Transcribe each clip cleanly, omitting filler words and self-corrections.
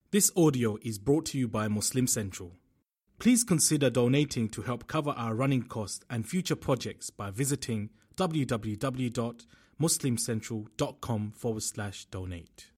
This audio is brought to you by Muslim Central. Please consider donating to help cover our running costs and future projects by visiting www.muslimcentral.com/donate.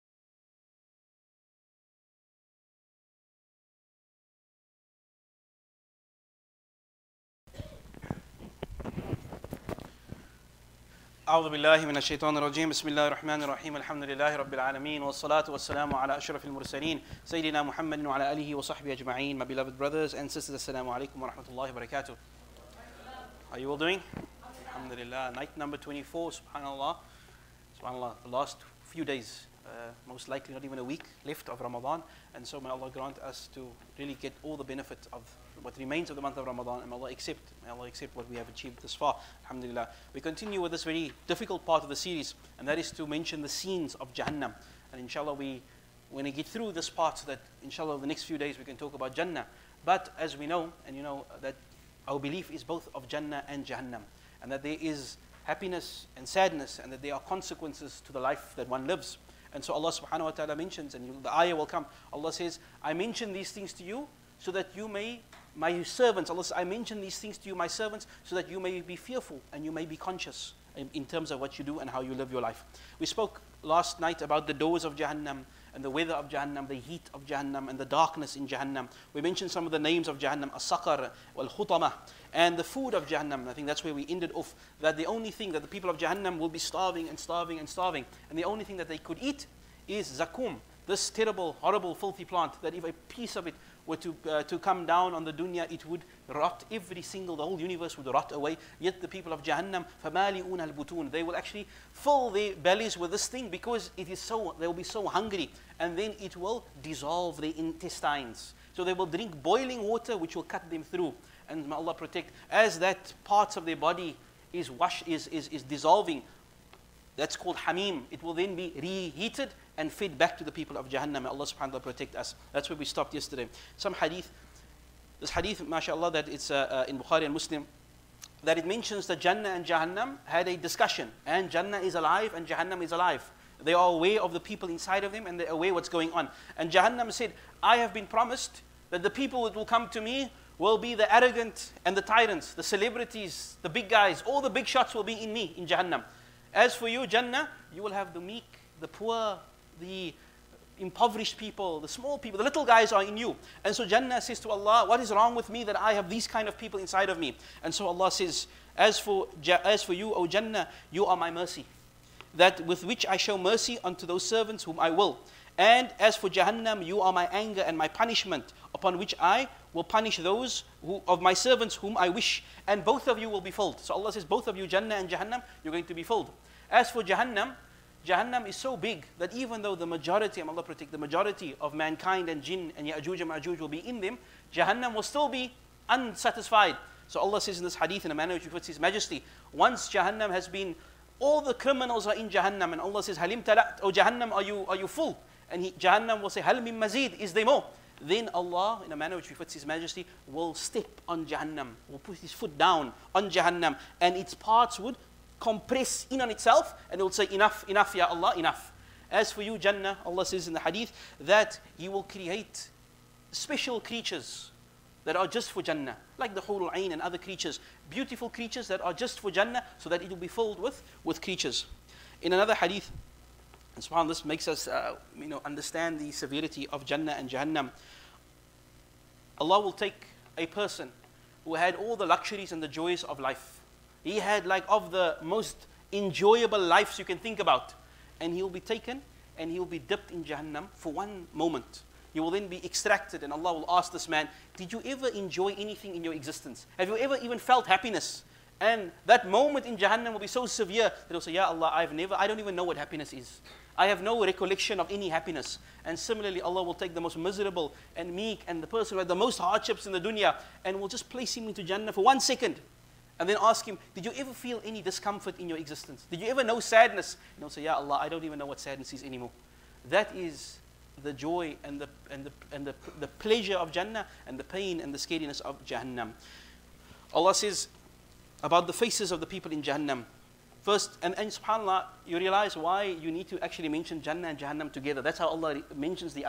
أعوذ بالله من الشيطان الرجيم بسم الله الرحمن الرحيم الحمد لله رب العالمين والصلاة والسلام على أشرف المرسلين سيدنا محمد وعلى آله وصحبه أجمعين. My beloved brothers and sisters, Assalamu alaikum wa rahmatullahi wa barakatuh. Are you all doing? Alhamdulillah. Night number 24, subhanallah. Subhanallah, the last few days, most likely not even a week left of Ramadan. And so may Allah grant us to really get all the benefit of what remains of the month of Ramadan, and may Allah accept what we have achieved thus far. Alhamdulillah. We continue with this very difficult part of the series, and that is to mention the scenes of Jahannam. And inshallah, when we get through this part, so that inshallah the next few days we can talk about Jannah. But as we know, and you know, that our belief is both of Jannah and Jahannam, and that there is happiness and sadness, and that there are consequences to the life that one lives. And so Allah subhanahu wa ta'ala mentions, and the ayah will come, Allah says, I mention these things to you so that you may, my servants, Allah says, I mention these things to you, my servants, so that you may be fearful and you may be conscious in terms of what you do and how you live your life. We spoke last night about the doors of Jahannam and the weather of Jahannam, the heat of Jahannam and the darkness in Jahannam. We mentioned some of the names of Jahannam, As-Saqar, Wal-Khutamah, and the food of Jahannam. I think that's where we ended off, that the only thing that the people of Jahannam will be starving and starving and starving, and the only thing that they could eat is Zakum, this terrible, horrible, filthy plant, that if a piece of it were to come down on the dunya, it would rot the whole universe would rot away. Yet the people of Jahannam, فَمَالِئُونَ الْبُطُونَ, they will actually fill their bellies with this thing because it is so, they will be so hungry, and then it will dissolve their intestines. So they will drink boiling water which will cut them through. And may Allah protect, as that parts of their body is dissolving, that's called hamim. It will then be reheated and fed back to the people of Jahannam. May Allah subhanahu wa ta'ala protect us. That's where we stopped yesterday. Some hadith, this hadith, mashallah, that it's in Bukhari and Muslim, that it mentions that Jannah and Jahannam had a discussion. And Jannah is alive and Jahannam is alive. They are aware of the people inside of them and they're aware what's going on. And Jahannam said, I have been promised that the people that will come to me will be the arrogant and the tyrants, the celebrities, the big guys. All the big shots will be in me, in Jahannam. As for you, Jannah, you will have the meek, the poor, the impoverished people, the small people, the little guys are in you. And so Jannah says to Allah, what is wrong with me that I have these kind of people inside of me? And so Allah says, as for you, O Jannah, you are my mercy, that with which I show mercy unto those servants whom I will. And as for Jahannam, you are my anger and my punishment, upon which I will punish those of my servants whom I wish. And both of you will be filled. So Allah says, both of you, Jannah and Jahannam, you're going to be filled. As for Jahannam, Jahannam is so big that even though the majority, Allah protect, the majority of mankind and jinn and Ya'juj and Ma'juj will be in them, Jahannam will still be unsatisfied. So Allah says in this hadith, in a manner which befits His Majesty, once Jahannam has been, all the criminals are in Jahannam, and Allah says, Halim tala'at, O Jahannam, are you full? And Jahannam will say, Hal min mazid, is there more? Then Allah, in a manner which befits His Majesty, will step on Jahannam, will put His foot down on Jahannam, and its parts would compress in on itself, and it will say, enough, enough, Ya Allah, enough. As for you, Jannah, Allah says in the hadith that He will create special creatures that are just for Jannah, like the Hurul Ain and other creatures, beautiful creatures that are just for Jannah, so that it will be filled with creatures. In another hadith, and subhanAllah, this makes us understand the severity of Jannah and Jahannam. Allah will take a person who had all the luxuries and the joys of life. He had like of the most enjoyable lives you can think about. And he will be taken and he will be dipped in Jahannam for one moment. He will then be extracted, and Allah will ask this man, did you ever enjoy anything in your existence? Have you ever even felt happiness? And that moment in Jahannam will be so severe that he'll say, Ya Allah, I don't even know what happiness is. I have no recollection of any happiness. And similarly, Allah will take the most miserable and meek and the person who had the most hardships in the dunya, and will just place him into Jannah for 1 second. And then ask him, did you ever feel any discomfort in your existence? Did you ever know sadness? And he'll say, Ya Allah, I don't even know what sadness is anymore. That is the joy and the pleasure of Jannah, and the pain and the scariness of Jahannam. Allah says about the faces of the people in Jahannam. First, and subhanAllah, you realize why you need to actually mention Jannah and Jahannam together. That's how Allah mentions the ayat.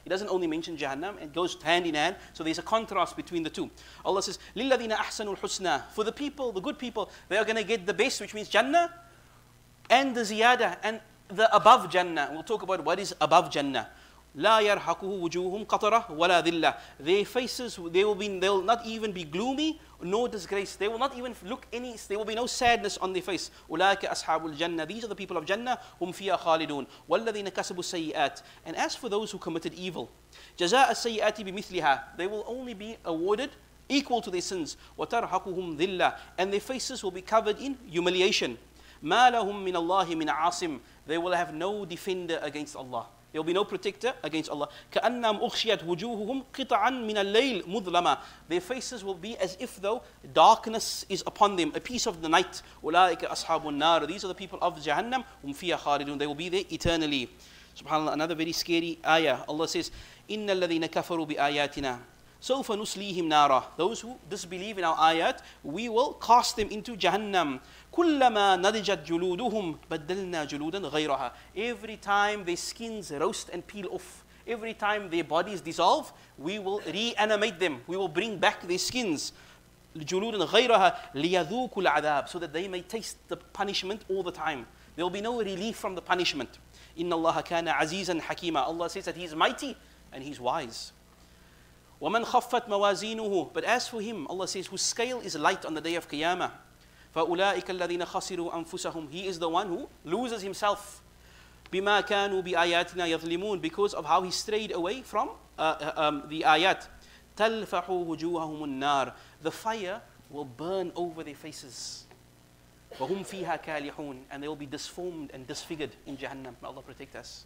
He doesn't only mention Jahannam, it goes hand in hand. So there's a contrast between the two. Allah says, لِلَّذِينَ أَحْسَنُوا الْحُسْنَى. For the people, the good people, they are going to get the best, which means Jannah, and the ziyada, and the above Jannah. We'll talk about what is above Jannah. لا يرحقه وجوههم قطرة ولا ذلة. Their faces, they will not even be gloomy nor disgrace. They will not even look any, there will be no sadness on their face. أولئك أصحاب الجنة. These are the people of Jannah. هم فيها خالدون. والذين كسبوا السيئات. And as for those who committed evil, جزاء السيئات بمثلها. They will only be awarded equal to their sins. وترحقهم ذلة. And their faces will be covered in humiliation. ما لهم من الله من عاصم. They will have no defender against Allah. There will be no protector against Allah. كأنهم أغشيت وجوههم قطعا من الليل مظلمة. Their faces will be as if though darkness is upon them, a piece of the night. أولئك أصحاب النار. These are the people of Jahannam. هم فيها خالدون. They will be there eternally. Subhanallah, another very scary ayah. Allah says, إن الذين كفروا بآياتنا سوف نسليهم نارا. Those who disbelieve in our ayat, we will cast them into Jahannam. كلما نضجت جلودهم بدلنا جلودا غيرها. Every time their skins roast and peel off, every time their bodies dissolve, we will reanimate them. We will bring back their skins. جلودا غيرها ليذوقوا العذاب. So that they may taste the punishment all the time. There will be no relief from the punishment. إن الله كان عزيزا حكيما. Allah says that He is mighty and He's wise. وَمَنْ خَفَّتْ مَوَازِينُهُ. But as for him, Allah says, whose scale is light on the day of Qiyamah. فَأُولَٰئِكَ الَّذِينَ خَسِرُوا أَنفُسَهُم. He is the one who loses himself. بِمَا كَانُوا بِآيَاتِنَا يَظْلِمُونَ. Because of how he strayed away from the ayat. تَلْفَحُ وُجُوهَهُمُ النَّارِ. The fire will burn over their faces. وَهُمْ فِيهَا كَالِحُونَ. And they will be disformed and disfigured in Jahannam. May Allah protect us.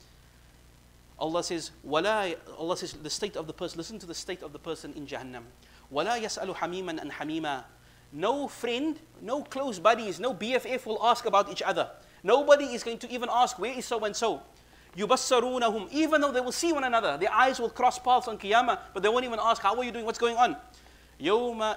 Allah says, the state of the person, listen to the state of the person in Jahannam. وَلَا يَسْأَلُ حَمِيمًا أَنْ حَمِيمًا. No friend, no close buddies, no BFF will ask about each other. Nobody is going to even ask, where is so and so? يُبَصَّرُونَهُمْ. Even though they will see one another, their eyes will cross paths on Qiyamah, but they won't even ask, how are you doing, what's going on? يوم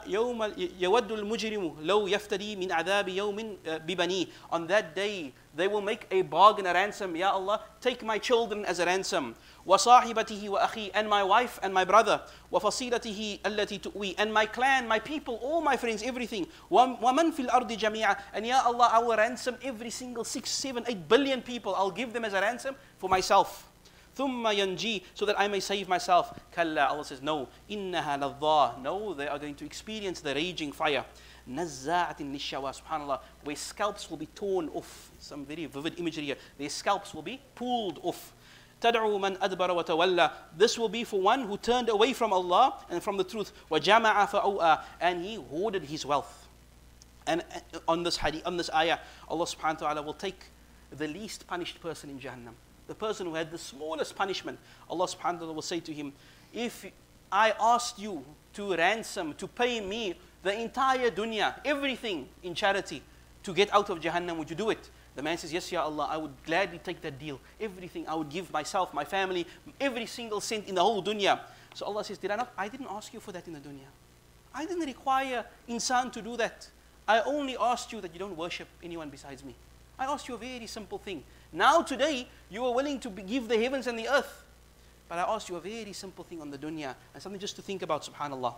يود المجرم لو يفتدي من عذاب يوم ببنيه. On that day, they will make a bargain, a ransom. Ya Allah, take my children as a ransom. وصاحبته وأخي. And my wife and my brother. وفصيلته التي تؤوي. And my clan, my people, all my friends, everything. ومن في الأرض جميعا. And Ya Allah, I will ransom every single 6, 7, 8 billion people. I'll give them as a ransom for myself. ثُمَّ يَنْجِي. So that I may save myself. كَلَّا. Allah says, no. إِنَّهَا لَظَّى. No, they are going to experience the raging fire. نَزَّاعَةٍ لِلشَّوَى. SubhanAllah. Where scalps will be torn off. Some very vivid imagery here. Their scalps will be pulled off. تَدْعُوا مَنْ أَدْبَرَ وَتَوَلَّى. This will be for one who turned away from Allah and from the truth. وَجَمَعَ فَأَوْآ. And he hoarded his wealth. And on this hadith, on this ayah, Allah subhanahu wa ta'ala will take the least punished person in Jahannam. The person who had the smallest punishment, Allah subhanahu wa ta'ala will say to him, if I asked you to ransom, to pay me the entire dunya, everything in charity, to get out of Jahannam, would you do it? The man says, yes, Ya Allah, I would gladly take that deal. Everything, I would give myself, my family, every single cent in the whole dunya. So Allah says, I didn't ask you for that in the dunya. I didn't require insan to do that. I only asked you that you don't worship anyone besides me. I asked you a very simple thing. Now today, you are willing to give the heavens and the earth. But I asked you a very simple thing on the dunya, and something just to think about, subhanAllah.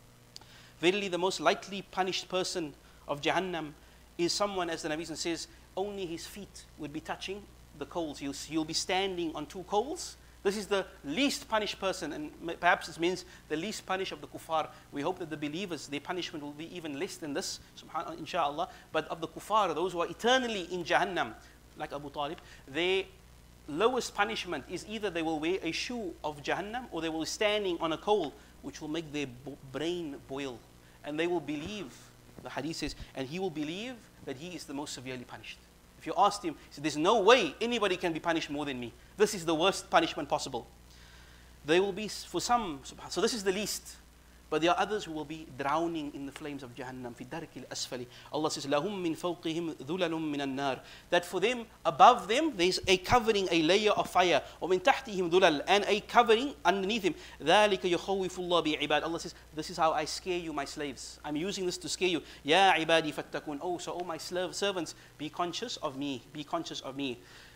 Verily, the most lightly punished person of Jahannam is someone, as the Nabi says, only his feet would be touching the coals. He'll be standing on 2 coals. This is the least punished person, and perhaps this means the least punished of the kuffar. We hope that the believers, their punishment will be even less than this, subhanAllah, inshaAllah. But of the kuffar, those who are eternally in Jahannam, like Abu Talib, their lowest punishment is either they will wear a shoe of Jahannam or they will be standing on a coal, which will make their brain boil. And they will believe, the hadith says, and he will believe that he is the most severely punished. If you asked him, he said, there's no way anybody can be punished more than me. This is the worst punishment possible. They will be, for some, so this is the least. But there are others who will be drowning in the flames of Jahannam. فِي الدَّرْكِ الْأَسْفَلِ. Allah says, لَهُمْ مِنْ فَوْقِهِمْ ذُلَلٌ مِنَ النَّارِ. That for them, above them, there is a covering, a layer of fire. وَمِنْ تَحْتِهِمْ ذُلَلٌ. And a covering underneath him. ذَلِكَ يُخَوِّفُ اللَّهِ بِعِبَادِ. Allah says, this is how I scare you, my slaves. I'm using this to scare you. يَا عِبَادِ فَاتَّقُونَ. Oh, so, oh my servants, be conscious of me. Be conscious of me.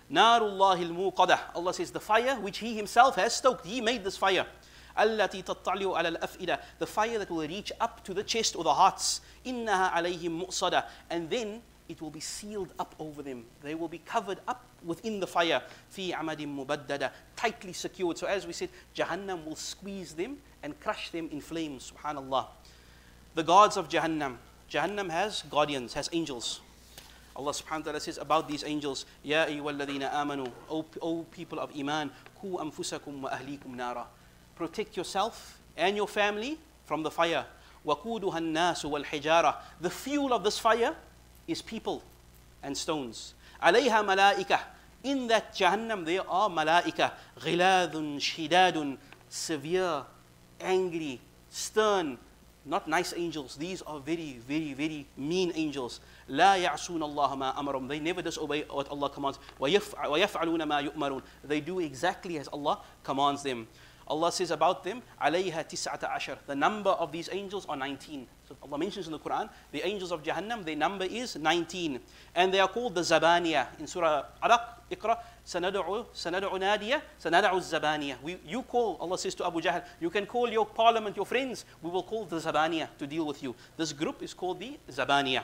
Narullahi al-muqadah. Allah says the fire which He Himself has stoked. He made this fire. Allati tattali'u ala al-af'ida. The fire that will reach up to the chest or the hearts. Innaha alayhim mu'sada. And then it will be sealed up over them. They will be covered up within the fire. Fi amadin mubaddada. Tightly secured. So as we said, Jahannam will squeeze them and crush them in flames. Subhanallah. The guards of Jahannam. Jahannam has guardians, has angels. Allah subhanahu wa ta'ala says about these angels, Ya ayyuhalladhina amanu, O people of Iman, Qu anfusakum wa ahlikum nara. Protect yourself and your family from the fire. وَقُودُهَا النَّاسُ وَالْحِجَارَةُ. The fuel of this fire is people and stones. عَلَيْهَا مَلَائِكَةٌ. In that Jahannam there are malaika. غِلَاذٌ شِدَادٌ. Severe, angry, stern, not nice angels. These are very, very, very mean angels. لا يعصون الله ما أمرهم. They never disobey what Allah commands. ويفعلون ما يؤمرون. They do exactly as Allah commands them. Allah says about them, عليها تسعة عشر. The number of these angels are 19. So Allah mentions in the Quran, the angels of Jahannam, their number is 19. And they are called the Zabaniya. In Surah Alaq, Iqra, سندع نادية سندع الزبانية. You call, Allah says to Abu Jahl, you can call your parliament, your friends, we will call the Zabaniya to deal with you. This group is called the Zabaniya.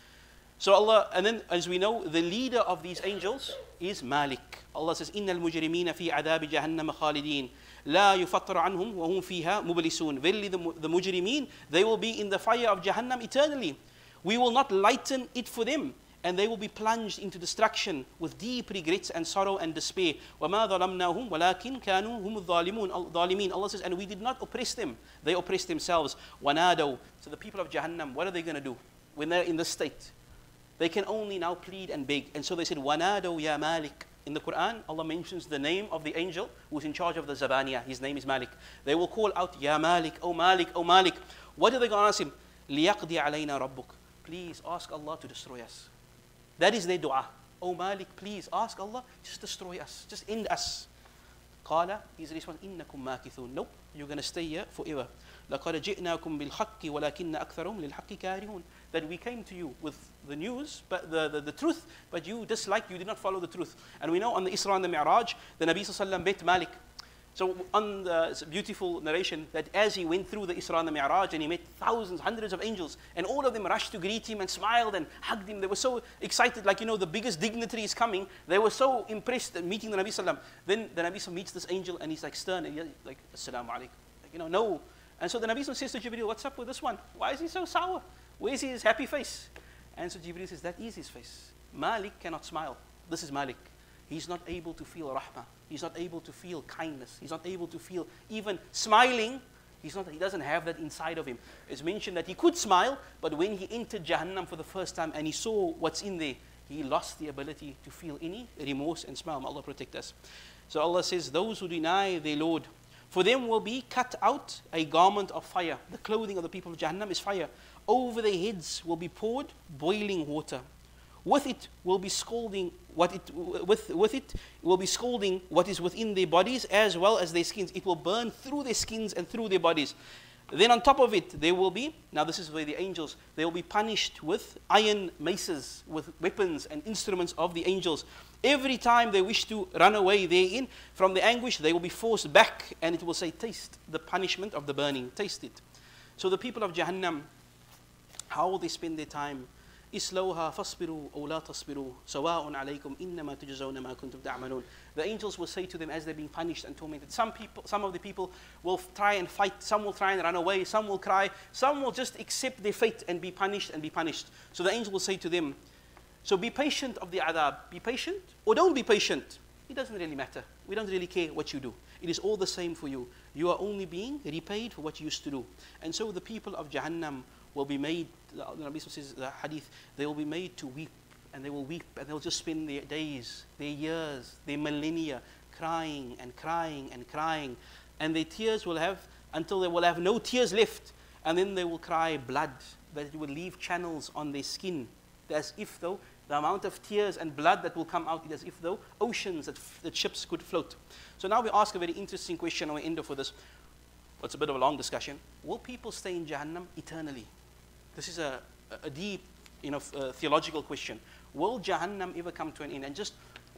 So Allah, and then as we know, the leader of these angels is Malik. Allah says, إِنَّ الْمُجْرِمِينَ فِي عَذَابِ جَهَنَّمَ خَالِدِينَ لَا يُفَطَّرُ عَنْهُمْ وَهُمْ فِيهَا مُبْلِسُونَ. Verily the mujrimeen, they will be in the fire of Jahannam eternally. We will not lighten it for them, and they will be plunged into destruction with deep regrets and sorrow and despair. وَمَا ظَلَمْنَاهُمْ وَلَكِنْ كَانُوا هُمُ الظَّالِمِينَ. Allah says, and we did not oppress them, they oppressed themselves. وَنَادَوْا. So the people of Jahannam, what are they going to do when they're in this state? They can only now plead and beg. And so they said, وَنَادَوْا يَا مَالِكَ. In the Quran, Allah mentions the name of the angel who's in charge of the Zabaniya. His name is Malik. They will call out, Ya Malik, O Malik, O Malik. What are they going to ask him? لِيَقْضِي عَلَيْنَا رَبُّكَ. Please ask Allah to destroy us. That is their dua. O Malik, please ask Allah, just destroy us. Just end us. قَالَ, his response, إِنَّكُمْ مَاكِثُونَ. Nope, you're going to stay here forever. لَقَدْ جِئْنَاكُمْ بِالْحَقِّ وَلَكِنَّ أَكْثَرُهُمْ لِلْحَقِّ كَارِهُونَ. That we came to you with the news, but the truth, but you disliked, you did not follow the truth. And we know on the Isra and the Mi'raj, the Nabi Sallallahu Alaihi Wasallam met Malik. So on the beautiful narration that as he went through the Isra and the Mi'raj and he met thousands, hundreds of angels, and all of them rushed to greet him and smiled and hugged him. They were so excited, like, the biggest dignitary is coming. They were so impressed at meeting the Nabi Sallallahu Alaihi Wasallam. Then the Nabi Sallallahu Alaihi Wasallam meets this angel and he's like stern and he's like, Assalamu alaikum. No. And so the Nabi Sallallahu Alaihi Wasallam says to Jibreel, what's up with this one? Why is he so sour? Where's his happy face? And so Jibreel says, that is his face. Malik cannot smile. This is Malik. He's not able to feel rahmah. He's not able to feel kindness. He's not able to feel even smiling. He doesn't have that inside of him. It's mentioned that he could smile, but when he entered Jahannam for the first time and he saw what's in there, he lost the ability to feel any remorse and smile. May Allah protect us. So Allah says, those who deny their Lord, for them will be cut out a garment of fire. The clothing of the people of Jahannam is fire. Over their heads will be poured boiling water. With it will be scalding what is within their bodies as well as their skins. It will burn through their skins and through their bodies. Then on top of it, there will be, now this is where the angels, they will be punished with iron maces, with weapons and instruments of the angels. Every time they wish to run away therein from the anguish, they will be forced back, and it will say, taste the punishment of the burning, taste it. So the people of Jahannam, how will they spend their time? إِسْلَوْهَا فَاصْبِرُوا أَوْ لَا تَصْبِرُوا سَوَاءٌ عَلَيْكُمْ إِنَّمَا تُجْزَوْنَ مَا كُنْتُمْ تَعْمَلُونَ. The angels will say to them as they're being punished and tormented. Some of the people will try and fight, some will try and run away, some will cry, some will just accept their fate and be punished and be punished. So the angel will say to them, so be patient of the adab. Be patient or don't be patient. It doesn't really matter. We don't really care what you do. It is all the same for you. You are only being repaid for what you used to do. And so the people of Jahannam will be made, the Nabi says the hadith, they will be made to weep, and they will weep, and they'll just spend their days, their years, their millennia crying and crying and crying, and their tears will have until they will have no tears left, and then they will cry blood, that it will leave channels on their skin, as if though the amount of tears and blood that will come out, as if though oceans that ships could float. So now we ask a very interesting question, and we end off with this. It's a bit of a long discussion. Will people stay in Jahannam eternally? This is a deep, theological question. Will Jahannam ever come to an end? And just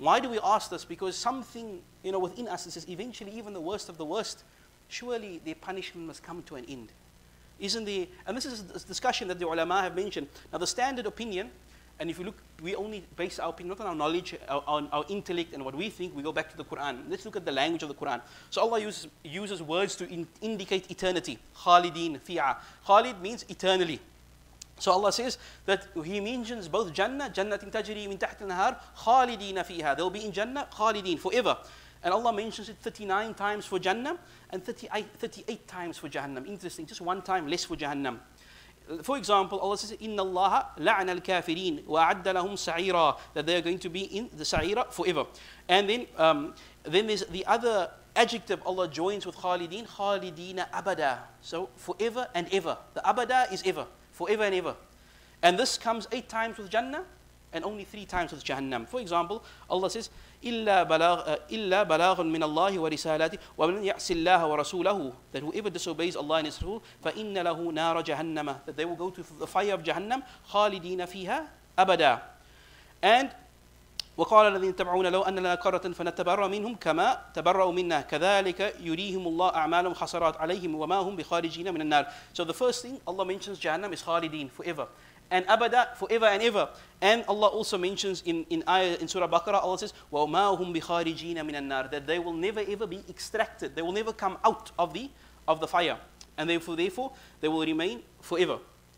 Why do we ask this? Because something, within us says eventually even the worst of the worst, surely their punishment must come to an end. Isn't there? And this is a discussion that the ulama have mentioned. Now the standard opinion, and if you look, we only base our opinion not on our knowledge, on our intellect and what we think, we go back to the Quran. Let's look at the language of the Quran. So Allah uses words to indicate eternity. Khalidin fi'a. Khalid means eternally. So Allah says that He mentions both Jannah, Jannatin tajri min taht al-nahar, Khalidina fiha. They'll be in Jannah, Khalidin, forever. And Allah mentions it 39 times for Jannah and 38 times for Jahannam. Interesting, just one time less for Jahannam. For example, Allah says, إِنَّ اللَّهَ لَعْنَ الْكَافِرِينَ وَأَعَدَّ لَهُمْ سَعِيرًا, that they are going to be in the Sa'ira forever. And then there's the other adjective Allah joins with Khalidin, Khalidina abada. So forever and ever. The abada is ever, forever and ever. And this comes 8 times with Jannah and only 3 times with Jahannam. For example, Allah says, إِلَّا بَلَاغٌ مِّنَ اللَّهِ وَرِسَالَاتِهِ وَمَنْ يَعْصِ اللَّهَ وَرَسُولَهُ, that whoever disobeys Allah and His Rasul, فَإِنَّ لَهُ نَارَ جَهَنَّمَ, that they will go to the fire of Jahannam, خَالِدِينَ فِيهَا أَبَدًا. And وقال الذين تبعون لو أن لنا كرة فنتبرأ منهم كما تبرأوا منا كذلك يريهم الله أعمالهم حسرات عليهم وما هم بخارجين من النار. So the first thing Allah mentions Jahannam is Khalidin, forever. And abada, forever and ever. And Allah also mentions in Surah Baqarah, Allah says, وَمَا هُمْ بِخَارِجِينَ مِنَ النَّارِ, that they will never ever be extracted. They will never come out of the fire. And therefore, they will remain forever.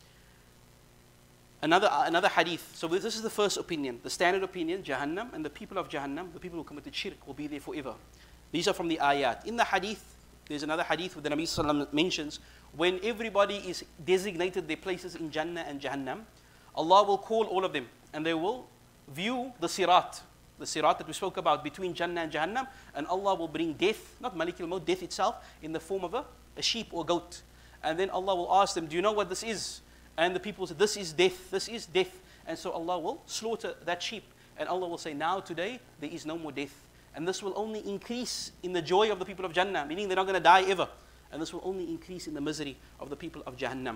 Another hadith. So this is the first opinion. The standard opinion, Jahannam, and the people of Jahannam, the people who committed shirk, will be there forever. These are from the ayat. In the hadith, there's another hadith where the Nabi Sallallahu Alaihi Wasallam mentions, when everybody is designated their places in Jannah and Jahannam, Allah will call all of them and they will view the sirat that we spoke about between Jannah and Jahannam, and Allah will bring death, not Malikul Maut, death itself, in the form of a sheep or goat. And then Allah will ask them, do you know what this is? And the people will say, this is death, this is death. And so Allah will slaughter that sheep. And Allah will say, now today there is no more death. And this will only increase in the joy of the people of Jannah, meaning they're not going to die ever. And this will only increase in the misery of the people of Jahannam.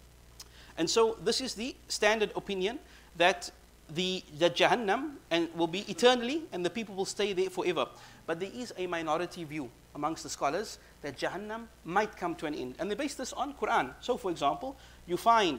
And so this is the standard opinion, that Jahannam will be eternally and the people will stay there forever. But there is a minority view amongst the scholars that Jahannam might come to an end. And they base this on Quran. So for example, you find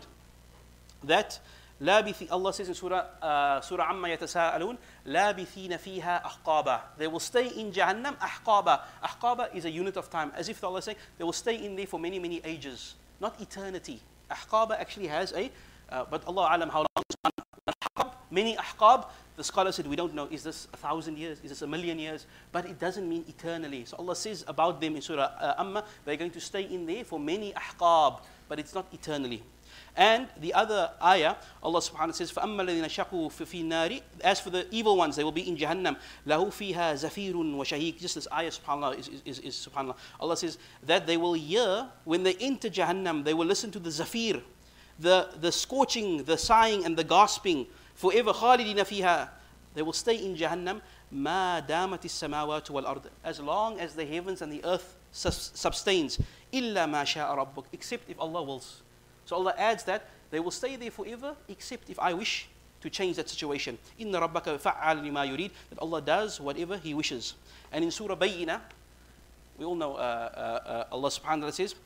that Allah says in Surah Amma Yatasa'alun, لَابِثِينَ فِيهَا أَحْقَابًا, they will stay in Jahannam ahqaba. Ahqaba is a unit of time, as if Allah is saying they will stay in there for many, many ages, not eternity. Ahqaba actually has but Allah alam how long is one. Many ahqab, the scholar said, we don't know, is this 1,000 years, is this 1,000,000 years? But it doesn't mean eternally. So Allah says about them in Surah Amma, they're going to stay in there for many ahqab, but it's not eternally. And the other ayah, Allah subhanahu wa ta'ala says, فَأَمَّا الَّذِينَ شَقُوا فِي النَّارِ, as for the evil ones, they will be in Jahannam. لَهُ فِيهَا زَفِيرٌ وَشَهِيقٌ. Just this ayah, subhanAllah, is subhanAllah. Allah says that they will hear, when they enter Jahannam, they will listen to the zafir, the scorching, the sighing and the gasping, forever. خَالِدِينَ فِيهَا. They will stay in Jahannam, مَا دَامَتِ السَّمَاوَاتُ وَالْأَرْضِ, as long as the heavens and the earth sustains. إِلَّا مَا شَاءَ رَبُّكَ, except if Allah wills. So Allah adds that they will stay there forever, except if I wish to change that situation. إِنَّ رَبَّكَ فَعَّالٌ لِمَا يُرِيدُ, that Allah does whatever He wishes. And in Surah Bayyinah, we all know Allah subhanahu wa ta'ala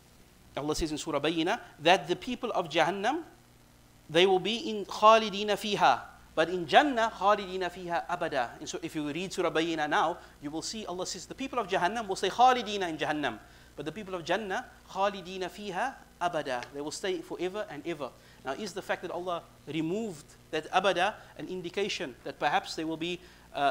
says in Surah Bayyinah that the people of Jahannam, they will be in Khalidina fiha. But in Jannah, Khalidina fiha abada. And so if you read Surah Bayyinah now, you will see Allah says the people of Jahannam will say Khalidina in Jahannam. But the people of Jannah, Khalidina fiha abada. They will stay forever and ever. Now is the fact that Allah removed that abada an indication that perhaps there will be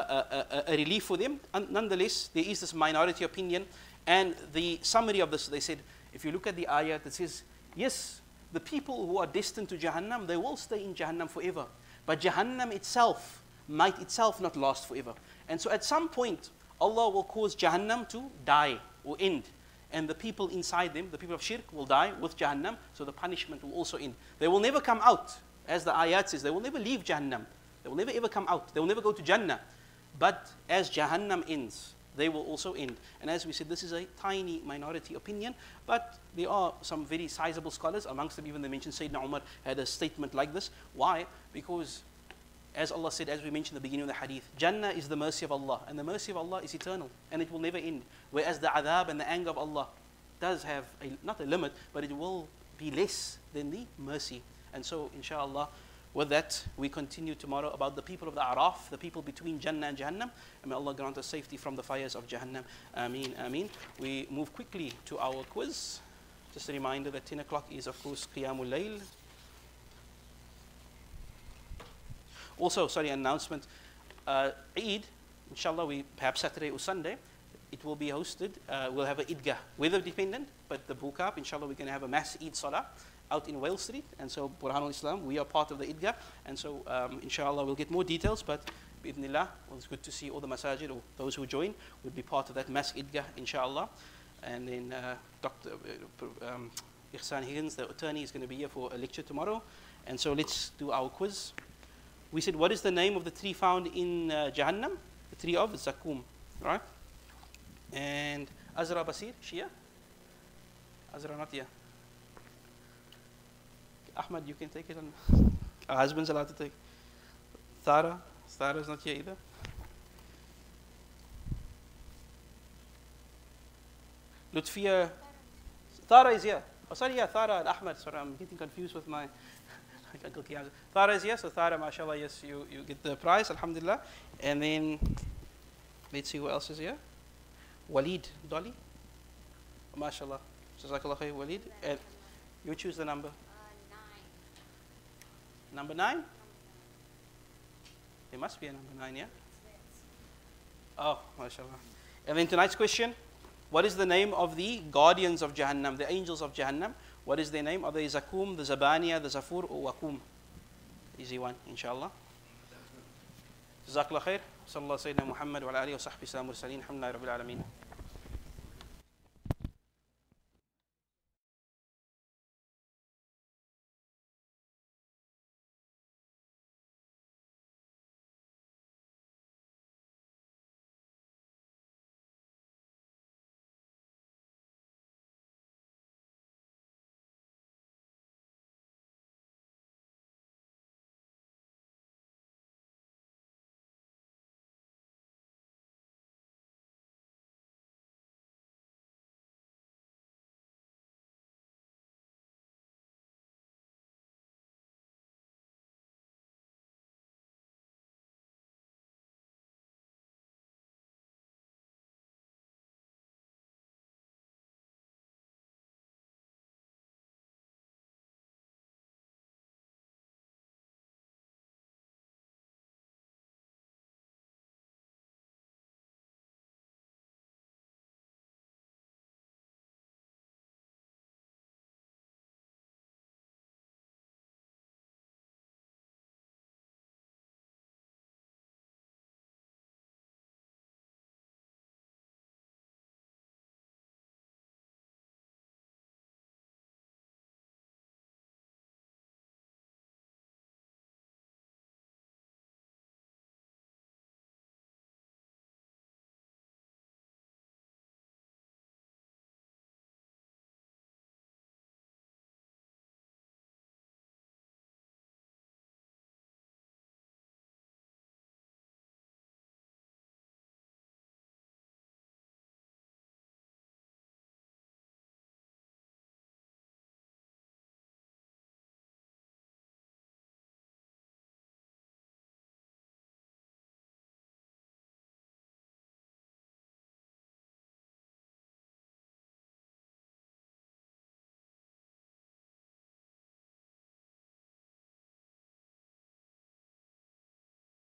a relief for them? Nonetheless, there is this minority opinion. And the summary of this, they said, if you look at the ayah that says, yes, the people who are destined to Jahannam, they will stay in Jahannam forever. But Jahannam itself might itself not last forever. And so at some point, Allah will cause Jahannam to die or end. And the people inside them, the people of shirk, will die with Jahannam, so the punishment will also end. They will never come out. As the ayat says, they will never leave Jahannam. They will never ever come out. They will never go to Jannah. But as Jahannam ends, they will also end. And as we said, this is a tiny minority opinion, but there are some very sizable scholars. Amongst them, even they mentioned Sayyidina Umar had a statement like this. Why? Because as Allah said, as we mentioned at the beginning of the hadith, Jannah is the mercy of Allah, and the mercy of Allah is eternal, and it will never end. Whereas the adhab and the anger of Allah does have, not a limit, but it will be less than the mercy. And so, inshallah, with that, we continue tomorrow about the people of the Araf, the people between Jannah and Jahannam. And may Allah grant us safety from the fires of Jahannam. Ameen, ameen. We move quickly to our quiz. Just a reminder that 10 o'clock is, of course, Qiyamul Layl. Also, announcement. Eid, inshallah, perhaps Saturday or Sunday, it will be hosted. We'll have an Idgah, weather dependent, but the Bukab, inshallah, we're going to have a mass Eid Salah out in Wales Street. And so, Burhanul Islam, we are part of the Idgah. And so, inshallah, we'll get more details, but bi'idhnillah, well, it's good to see all the masajid, or those who join, will be part of that mass Idgah, inshallah. And then Dr. Ihsan Higgins, the attorney, is going to be here for a lecture tomorrow. And so, let's do our quiz. We said, what is the name of the tree found in Jahannam? The tree of Zakum, right? And Azra Basir, Shia? Azra not here. Ahmad, you can take it on. Our husband's allowed to take. Thara's not here either. Lutfia, Thara is here. Oh, sorry, yeah, Thara and Ahmad. Sorry, I'm getting confused with my Uncle Kiaz. Thara is here, so Thara, mashallah, yes, you get the prize, alhamdulillah. And then, let's see who else is here. Walid, Dolly. Mashallah. Jazakallah khair, Walid. And you choose the number. 9. Number 9? There must be a number 9, yeah? Oh, mashallah. And then tonight's question. What is the name of the guardians of Jahannam, the angels of Jahannam? What is their name? Are they Zakum, the Zabaniya, the Zafur, or Wakum? Easy one, inshallah. Jazakallah khair. Sallallahu Sayyidina Muhammad wa ala alihi wa sahbihi sallam mursaleen. Alhamdulillah Rabbil Alameen.